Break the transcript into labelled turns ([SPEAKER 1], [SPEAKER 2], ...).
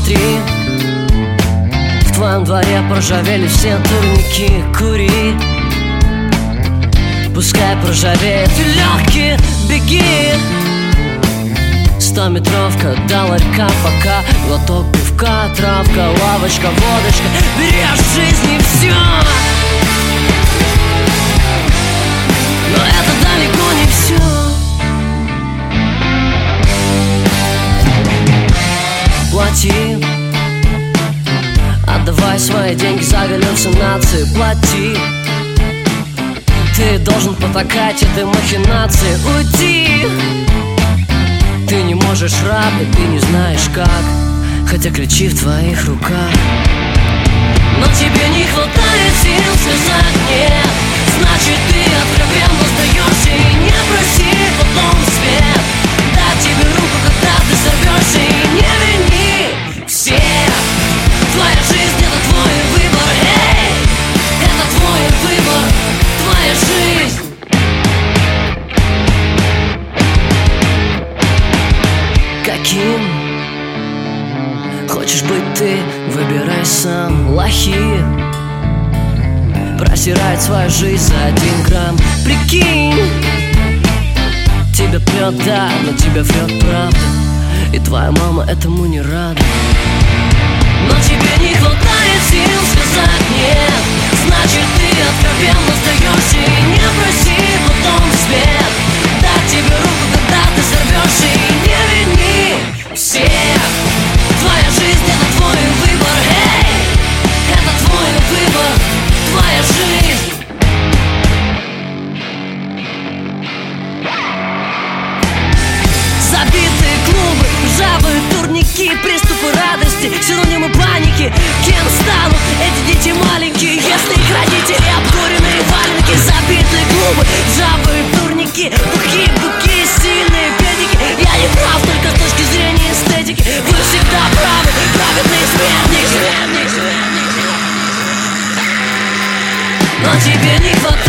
[SPEAKER 1] Смотри, в твоем дворе проржавели все турники. Кури, пускай проржавеет легкий, беги. 100-метровка до ларька, пока глоток пивка, травка, лавочка, водочка. Бери от жизни все, но это далеко не все. Плати, отдавай свои деньги за галлюцинации. Плати, ты должен потакать этой махинации. Уйди, ты не можешь рабить, ты не знаешь как, хотя ключи в твоих руках. Но тебе не хватает сил сказать нет, значит ты откровенно сдаешься. И не проси потом свет дать тебе руку, когда ты сорвешься. И не вини всех, твоя жизнь — это твой выбор. Эй, это твой выбор, твоя жизнь. Каким хочешь быть ты, выбирай сам. Лохи просирают свою жизнь за 1 грамм. Прикинь, тебя прет, да, но тебя врет правда, и твоя мама этому не рада. Но тебе не хватает сил сказать нет, значит ты откровенно сдаешься. И не проси потом свет дать тебе руку, когда ты сорвешься. И не вини всех, твоя жизнь — это твой выбор. Эй, это твой выбор, твоя жизнь. Забитые клубы, жабы, турники, приступы радости, синонимы паники. Кем станут эти дети маленькие, если их родители обкуренные валенки? Забитые клубы, жабы, турники, буки, сильные педики. Я не прав только с точки зрения эстетики. Вы всегда правы, праведные смертники. Но тебе не хватает